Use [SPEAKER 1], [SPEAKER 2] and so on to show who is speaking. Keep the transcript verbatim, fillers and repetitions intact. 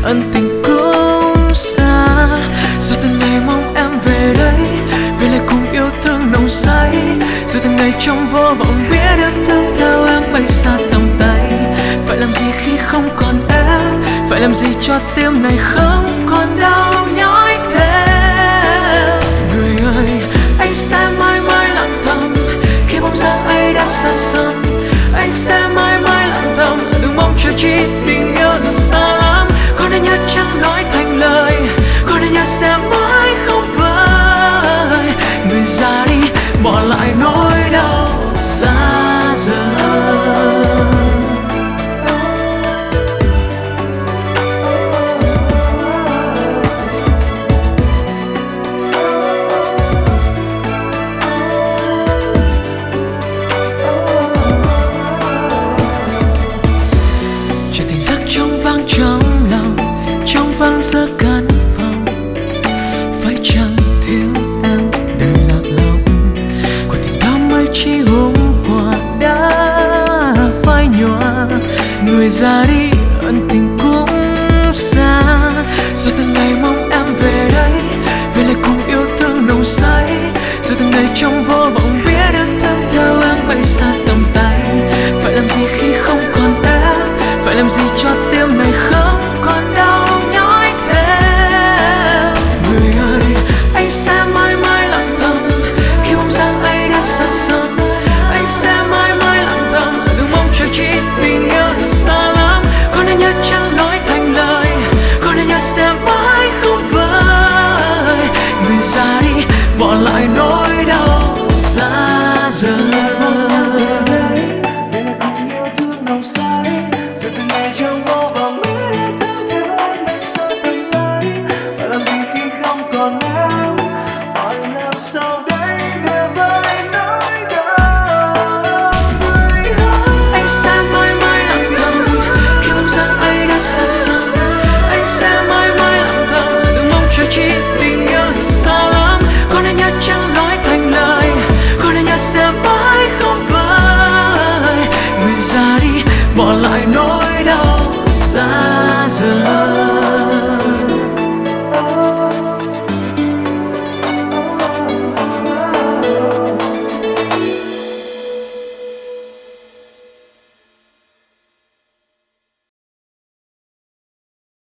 [SPEAKER 1] ân tình cũng xa. Rồi từng ngày mong em về đây, về lại cùng yêu thương nồng say. Rồi từng ngày trong vô vọng biết được thương theo em bay xa tầm tay. Phải làm gì khi không còn em, phải làm gì cho tim này không còn đau nhói thêm. Người ơi, anh sẽ mãi mãi lặng thầm khi bóng dáng ấy đã xa xăm. Anh sẽ mãi mãi lặng thầm, đừng mong chờ chi tình yêu rất xa lắm. Có nên nhớ chẳng nói thành lời, có nên nhớ sẽ mãi không vơi. Người ra đi, bỏ lại nỗi đau xa rời. Trong lòng, trong vắng giữa căn phòng, phải chăng thiếu em đời lạc lòng của tình đó mới chỉ hôm qua đã phai nhòa. Người ra đi, ân tình cũng xa. Rồi từng ngày mong em về đây, về lại cùng yêu thương nồng say. Rồi từng ngày trong vô